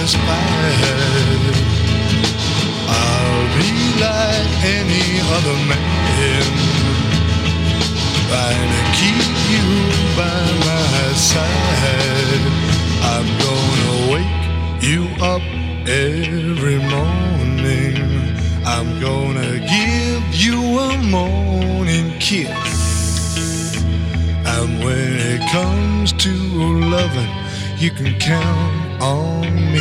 satisfied. I'll be like any other man, trying to keep you by my side. I'm gonna wake you up every morning. I'm gonna give you a morning kiss. And when it comes to loving, you can count on me.